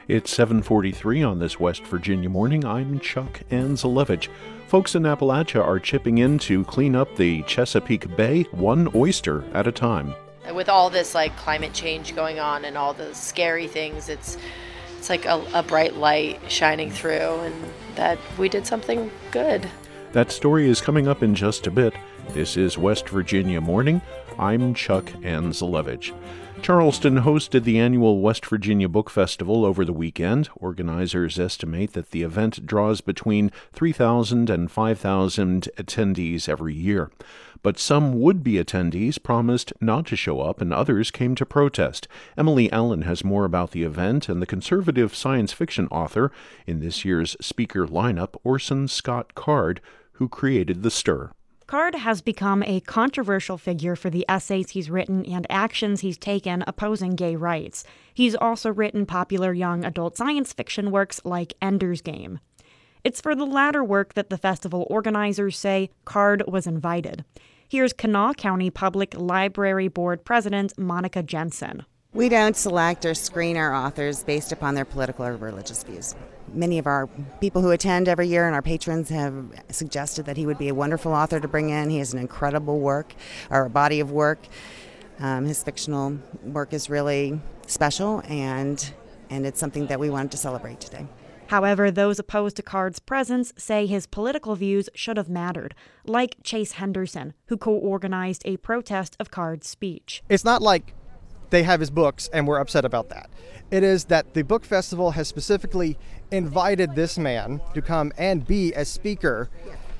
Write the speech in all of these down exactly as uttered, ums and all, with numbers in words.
It's seven forty-three on this West Virginia morning. I'm Chuck Anzelevich. Folks in Appalachia are chipping in to clean up the Chesapeake Bay, one oyster at a time. With all this like climate change going on and all the scary things, it's it's like a, a bright light shining through, and that we did something good. That story is coming up in just a bit. This is West Virginia Morning. I'm Chuck Anzelevich. Charleston hosted the annual West Virginia Book Festival over the weekend. Organizers estimate that the event draws between three thousand and five thousand attendees every year. But some would-be attendees promised not to show up, and others came to protest. Emily Allen has more about the event and the conservative science fiction author in this year's speaker lineup, Orson Scott Card, who created the stir. Card has become a controversial figure for the essays he's written and actions he's taken opposing gay rights. He's also written popular young adult science fiction works like Ender's Game. It's for the latter work that the festival organizers say Card was invited. Here's Kanawha County Public Library Board President Monica Jensen. We don't select or screen our authors based upon their political or religious views. Many of our people who attend every year and our patrons have suggested that he would be a wonderful author to bring in. He has an incredible work, or a body of work. Um, his fictional work is really special, and and it's something that we wanted to celebrate today. However, those opposed to Card's presence say his political views should have mattered, like Chase Henderson, who co-organized a protest of Card's speech. It's not like they have his books and we're upset about that. It is that the book festival has specifically invited this man to come and be a speaker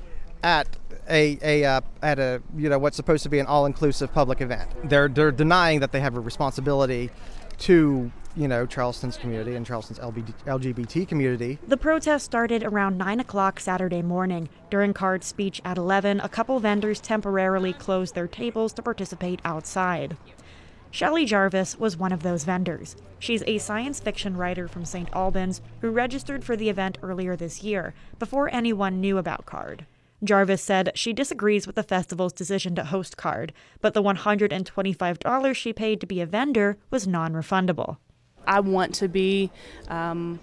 at a a uh, at a you know what's supposed to be an all-inclusive public event. They're they're denying that they have a responsibility to you know Charleston's community and Charleston's L G B T community. The protest started around nine o'clock Saturday morning. During Card's speech at eleven, a couple vendors temporarily closed their tables to participate outside. Shelley Jarvis was one of those vendors. She's a science fiction writer from Saint Albans who registered for the event earlier this year, before anyone knew about Card. Jarvis said she disagrees with the festival's decision to host Card, but the one hundred twenty-five dollars she paid to be a vendor was non-refundable. I want to be um,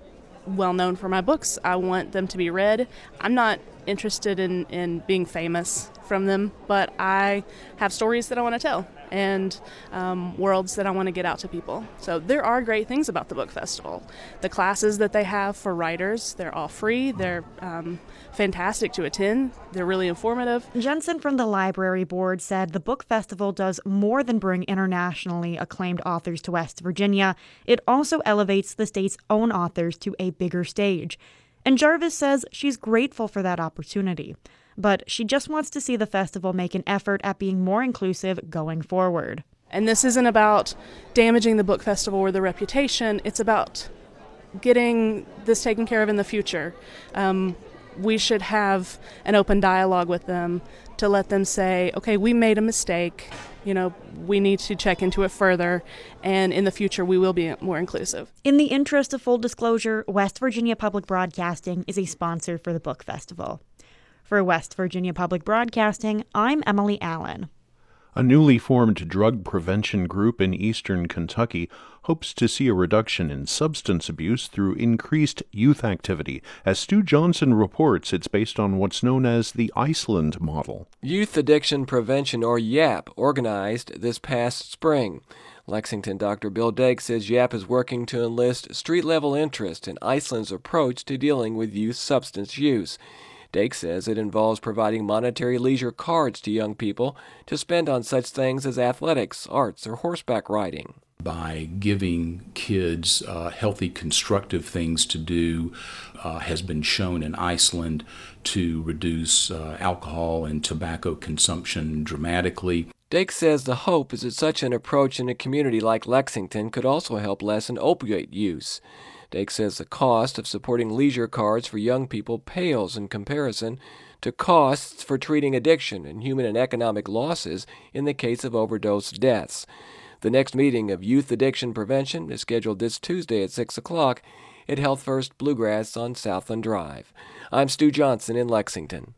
well known for my books. I want them to be read. I'm not interested in, in being famous from them, but I have stories that I want to tell and um, worlds that I want to get out to people. So there are great things about the book festival. The classes that they have for writers, they're all free. They're um, fantastic to attend. They're really informative. Jensen from the library board said the book festival does more than bring internationally acclaimed authors to West Virginia. It also elevates the state's own authors to a bigger stage. And Jarvis says she's grateful for that opportunity, but she just wants to see the festival make an effort at being more inclusive going forward. And this isn't about damaging the book festival or the reputation. It's about getting this taken care of in the future. Um, we should have an open dialogue with them to let them say, okay, we made a mistake. You know, we need to check into it further, and in the future we will be more inclusive. In the interest of full disclosure, West Virginia Public Broadcasting is a sponsor for the book festival. For West Virginia Public Broadcasting, I'm Emily Allen. A newly formed drug prevention group in eastern Kentucky hopes to see a reduction in substance abuse through increased youth activity. As Stu Johnson reports, it's based on what's known as the Iceland model. Youth Addiction Prevention, or YAP, organized this past spring. Lexington Doctor Bill Dake says YAP is working to enlist street-level interest in Iceland's approach to dealing with youth substance use. Dake says it involves providing monetary leisure cards to young people to spend on such things as athletics, arts, or horseback riding. By giving kids uh, healthy, constructive things to do uh, has been shown in Iceland to reduce uh, alcohol and tobacco consumption dramatically. Dake says the hope is that such an approach in a community like Lexington could also help lessen opioid use. Dake says the cost of supporting leisure cards for young people pales in comparison to costs for treating addiction and human and economic losses in the case of overdose deaths. The next meeting of Youth Addiction Prevention is scheduled this Tuesday at six o'clock at Health First Bluegrass on Southland Drive. I'm Stu Johnson in Lexington.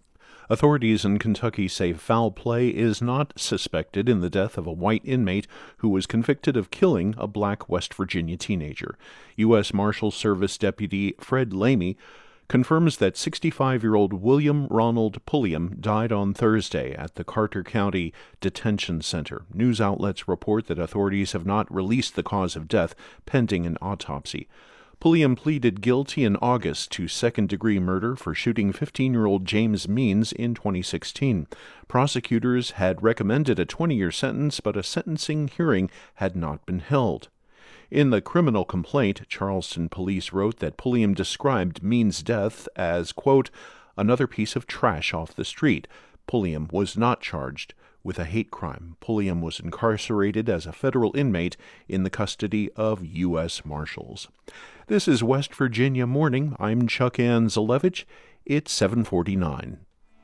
Authorities in Kentucky say foul play is not suspected in the death of a white inmate who was convicted of killing a black West Virginia teenager. U S Marshals Service Deputy Fred Lamy confirms that sixty-five-year-old William Ronald Pulliam died on Thursday at the Carter County Detention Center. News outlets report that authorities have not released the cause of death pending an autopsy. Pulliam pleaded guilty in August to second-degree murder for shooting fifteen-year-old James Means in twenty sixteen. Prosecutors had recommended a twenty-year sentence, but a sentencing hearing had not been held. In the criminal complaint, Charleston police wrote that Pulliam described Means' death as, quote, another piece of trash off the street. Pulliam was not charged with a hate crime. Pulliam was incarcerated as a federal inmate in the custody of U S Marshals. This is West Virginia Morning. I'm Chuck Anzalevich. It's seven forty-nine.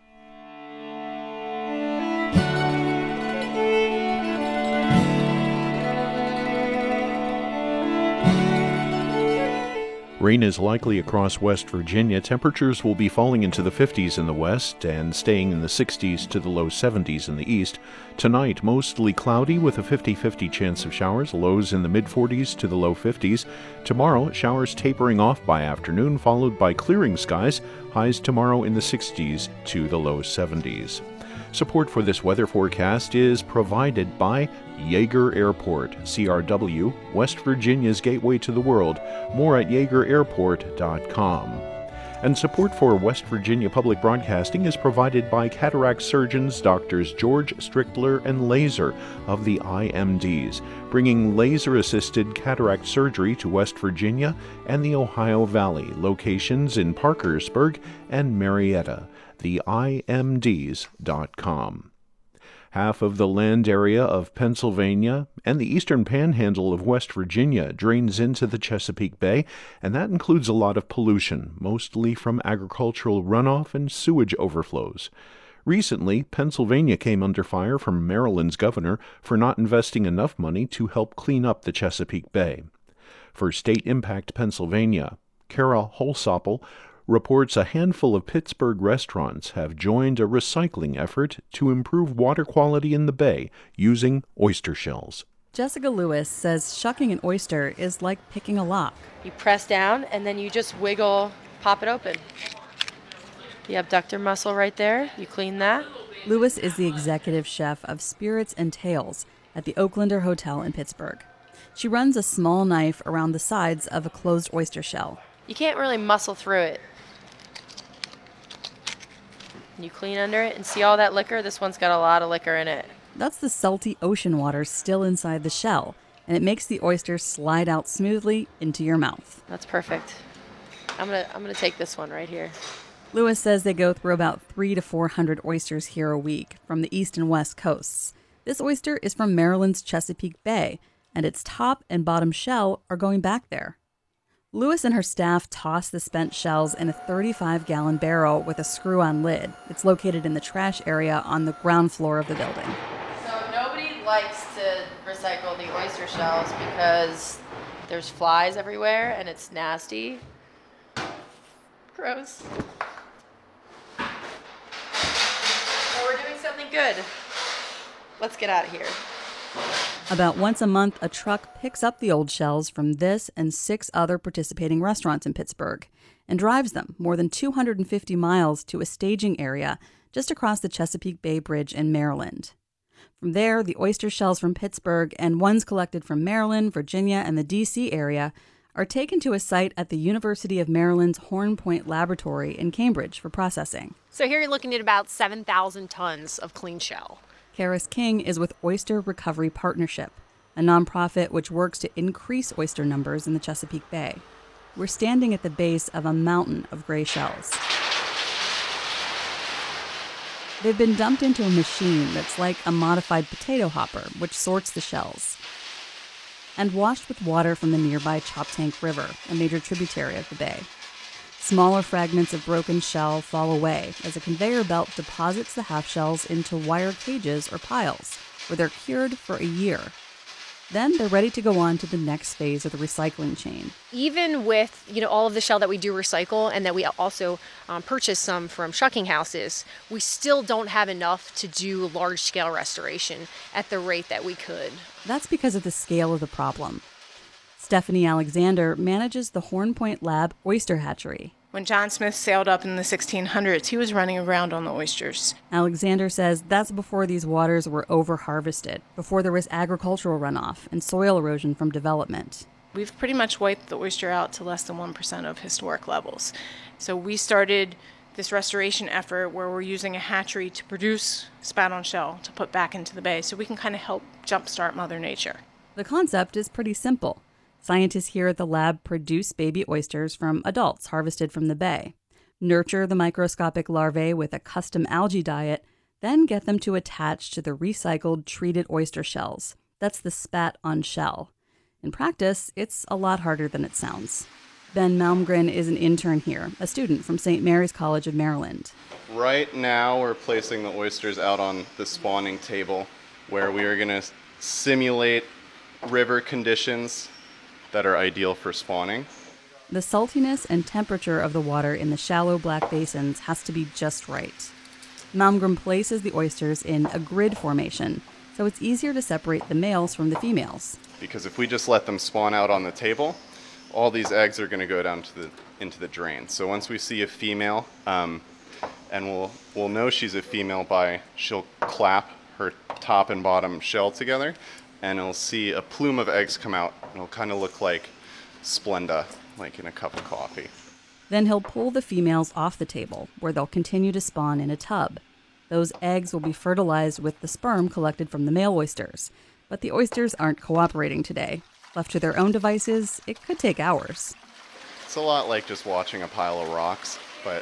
Rain is likely across West Virginia. Temperatures will be falling into the fifties in the west and staying in the sixties to the low seventies in the east. Tonight, mostly cloudy with a fifty-fifty chance of showers, lows in the mid-forties to the low fifties. Tomorrow, showers tapering off by afternoon, followed by clearing skies, highs tomorrow in the sixties to the low seventies. Support for this weather forecast is provided by Yeager Airport, C R W, West Virginia's gateway to the world. More at yeager airport dot com. And support for West Virginia Public Broadcasting is provided by cataract surgeons Doctors George Strickler and Laser of the I M Ds, bringing laser-assisted cataract surgery to West Virginia and the Ohio Valley, locations in Parkersburg and Marietta. the I M Ds dot com. Half of the land area of Pennsylvania and the eastern panhandle of West Virginia drains into the Chesapeake Bay, and that includes a lot of pollution, mostly from agricultural runoff and sewage overflows. Recently, Pennsylvania came under fire from Maryland's governor for not investing enough money to help clean up the Chesapeake Bay. For State Impact Pennsylvania, Kara Holsopple reports a handful of Pittsburgh restaurants have joined a recycling effort to improve water quality in the bay using oyster shells. Jessica Lewis says shucking an oyster is like picking a lock. You press down and then you just wiggle, pop it open. The abductor muscle right there, you clean that. Lewis is the executive chef of Spirits and Tales at the Oaklander Hotel in Pittsburgh. She runs a small knife around the sides of a closed oyster shell. You can't really muscle through it. You clean under it and see all that liquor? This one's got a lot of liquor in it. That's the salty ocean water still inside the shell, and it makes the oyster slide out smoothly into your mouth. That's perfect. I'm gonna I'm gonna take this one right here. Lewis says they go through about three to four hundred oysters here a week from the east and west coasts. This oyster is from Maryland's Chesapeake Bay, and its top and bottom shell are going back there. Lewis and her staff toss the spent shells in a thirty-five gallon barrel with a screw-on lid. It's located in the trash area on the ground floor of the building. So nobody likes to recycle the oyster shells because there's flies everywhere and it's nasty. Gross. But we're doing something good. Let's get out of here. About once a month, a truck picks up the old shells from this and six other participating restaurants in Pittsburgh and drives them more than two hundred fifty miles to a staging area just across the Chesapeake Bay Bridge in Maryland. From there, the oyster shells from Pittsburgh and ones collected from Maryland, Virginia, and the D C area are taken to a site at the University of Maryland's Horn Point Laboratory in Cambridge for processing. So here you're looking at about seven thousand tons of clean shell. Karis King is with Oyster Recovery Partnership, a nonprofit which works to increase oyster numbers in the Chesapeake Bay. We're standing at the base of a mountain of gray shells. They've been dumped into a machine that's like a modified potato hopper, which sorts the shells, and washed with water from the nearby Choptank River, a major tributary of the bay. Smaller fragments of broken shell fall away as a conveyor belt deposits the half shells into wire cages or piles, where they're cured for a year. Then they're ready to go on to the next phase of the recycling chain. Even with, you know, all of the shell that we do recycle and that we also um, purchase some from shucking houses, we still don't have enough to do large-scale restoration at the rate that we could. That's because of the scale of the problem. Stephanie Alexander manages the Horn Point Lab oyster hatchery. When John Smith sailed up in the sixteen hundreds, he was running aground on the oysters. Alexander says that's before these waters were over-harvested, before there was agricultural runoff and soil erosion from development. We've pretty much wiped the oyster out to less than one percent of historic levels. So we started this restoration effort where we're using a hatchery to produce spat-on shell to put back into the bay so we can kind of help jumpstart Mother Nature. The concept is pretty simple. Scientists here at the lab produce baby oysters from adults harvested from the bay, nurture the microscopic larvae with a custom algae diet, then get them to attach to the recycled treated oyster shells. That's the spat on shell. In practice, it's a lot harder than it sounds. Ben Malmgren is an intern here, a student from Saint Mary's College of Maryland. Right now, we're placing the oysters out on the spawning table where we are going to simulate river conditions that are ideal for spawning. The saltiness and temperature of the water in the shallow black basins has to be just right. Malmgren places the oysters in a grid formation, so it's easier to separate the males from the females. Because if we just let them spawn out on the table, all these eggs are going to go down to the into the drain. So once we see a female, um, and we'll we'll know she's a female by she'll clap her top and bottom shell together, and it'll see a plume of eggs come out. It'll kind of look like Splenda, like in a cup of coffee. Then he'll pull the females off the table, where they'll continue to spawn in a tub. Those eggs will be fertilized with the sperm collected from the male oysters. But the oysters aren't cooperating today. Left to their own devices, it could take hours. It's a lot like just watching a pile of rocks, but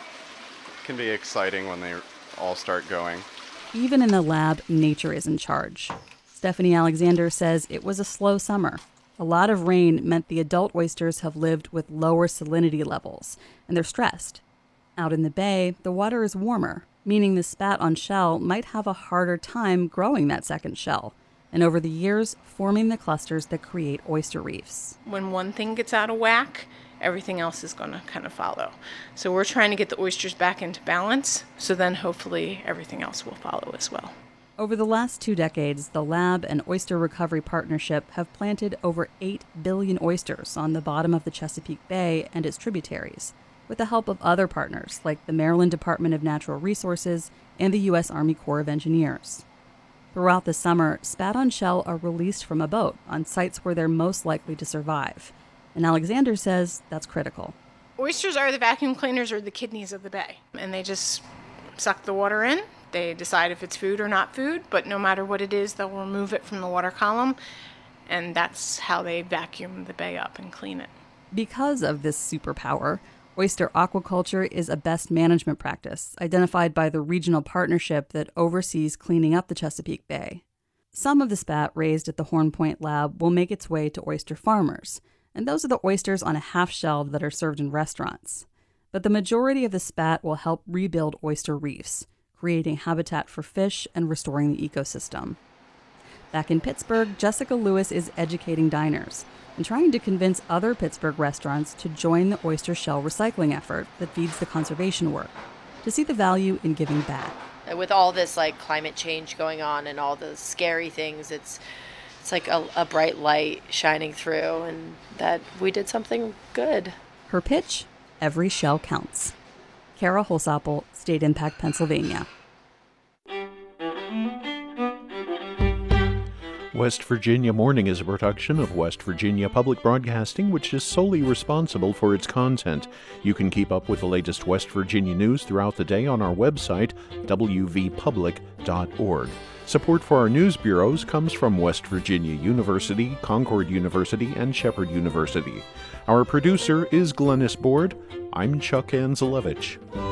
it can be exciting when they all start going. Even in the lab, nature is in charge. Stephanie Alexander says it was a slow summer. A lot of rain meant the adult oysters have lived with lower salinity levels, and they're stressed. Out in the bay, the water is warmer, meaning the spat on shell might have a harder time growing that second shell, and over the years, forming the clusters that create oyster reefs. When one thing gets out of whack, everything else is going to kind of follow. So we're trying to get the oysters back into balance, so then hopefully everything else will follow as well. Over the last two decades, the lab and Oyster Recovery Partnership have planted over eight billion oysters on the bottom of the Chesapeake Bay and its tributaries, with the help of other partners like the Maryland Department of Natural Resources and the U S Army Corps of Engineers. Throughout the summer, spat-on shell are released from a boat on sites where they're most likely to survive. And Alexander says that's critical. Oysters are the vacuum cleaners or the kidneys of the bay, and they just suck the water in. They decide if it's food or not food, but no matter what it is, they'll remove it from the water column, and that's how they vacuum the bay up and clean it. Because of this superpower, oyster aquaculture is a best management practice identified by the regional partnership that oversees cleaning up the Chesapeake Bay. Some of the spat raised at the Horn Point Lab will make its way to oyster farmers, and those are the oysters on a half-shell that are served in restaurants. But the majority of the spat will help rebuild oyster reefs, creating habitat for fish and restoring the ecosystem. Back in Pittsburgh, Jessica Lewis is educating diners and trying to convince other Pittsburgh restaurants to join the oyster shell recycling effort that feeds the conservation work, to see the value in giving back. With all this like climate change going on and all the scary things, it's it's like a, a bright light shining through, and that we did something good. Her pitch: every shell counts. Kara Holsapple, State Impact, Pennsylvania. West Virginia Morning is a production of West Virginia Public Broadcasting, which is solely responsible for its content. You can keep up with the latest West Virginia news throughout the day on our website, w v public dot org. Support for our news bureaus comes from West Virginia University, Concord University, and Shepherd University. Our producer is Glennis Board. I'm Chuck Anzelevich.